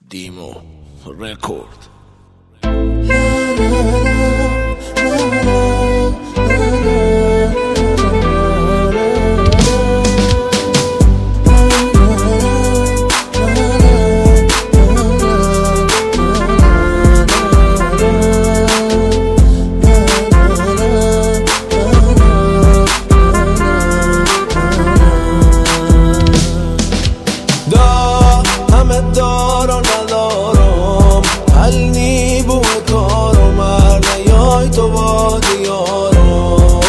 دیمو رکورد. دار و ندارم حل نی بو کارم هر نیای تو با دیارم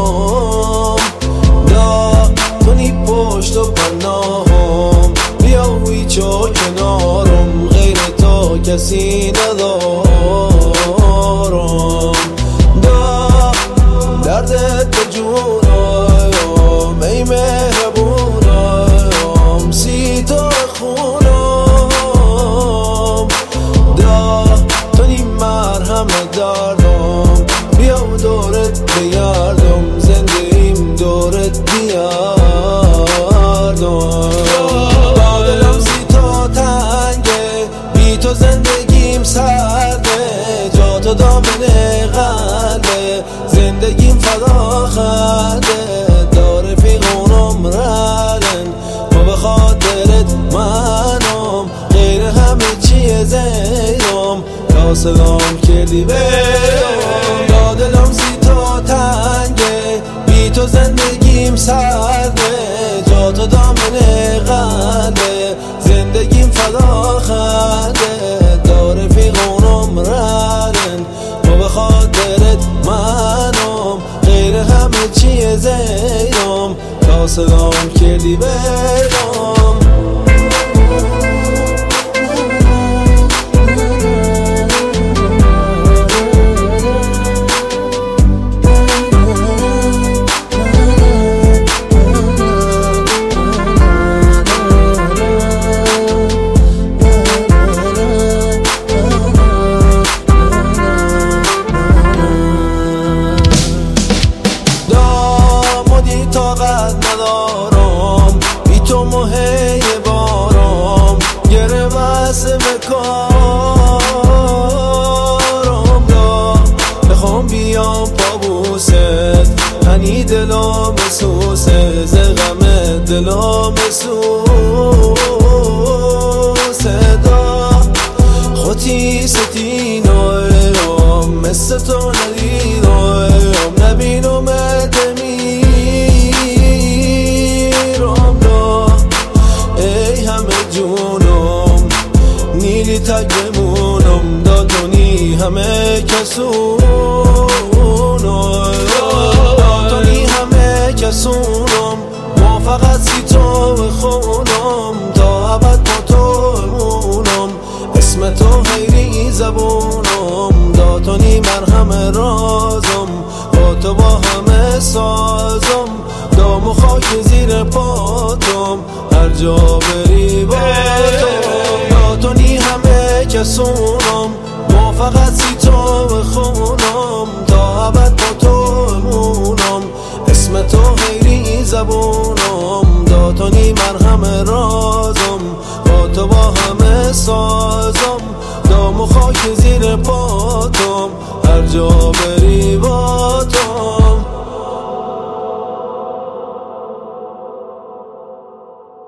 دا تو نی پشت و پناهم بیایی چو کنارم غیر تو کسی ندارم دا درد تو جونایم ای مهربونایم سی تو خونم دردم بیام دورت بیاردم زندگیم دورت بیاردم با دلم زی تو تنگه بی تو زندگیم سرده جا تو دامن قلبه زندگیم فدا خرده داره فیغونم ردن و به خاطرت منم غیر همه چیه زیدم سلام کردی برم با دلم زی تو تنگه بی تو زندگیم سرده جا تو دامن قلبه زندگیم فدا خرده داره فیغونم ردن و به خاطرت منم غیر همه چیه زیدم تا سلام کردی برم طاقت ندارم بی تو مهی بارم گره بسته بکارم دا بخوام بیام پابوست هنی دلم سوسه زغم دلم سوسه دا خودی ستینایم مثل تو ندیدایم نبینم نیلی تک بمونم دادونی همه کسونم دادونی همه کسونم ما فقط سی تو بخونم تا ابد با تو امونم اسم تو خیلی زبونم دادونی مرهم رازم با تو با همه سازم دام و خاک زیر پاتم هر جا بری با تو نی همه کسونم ما فقط سی تو بخونم تا ابد با تو امونم اسم تو خیلی زبونم داتونی مرهم را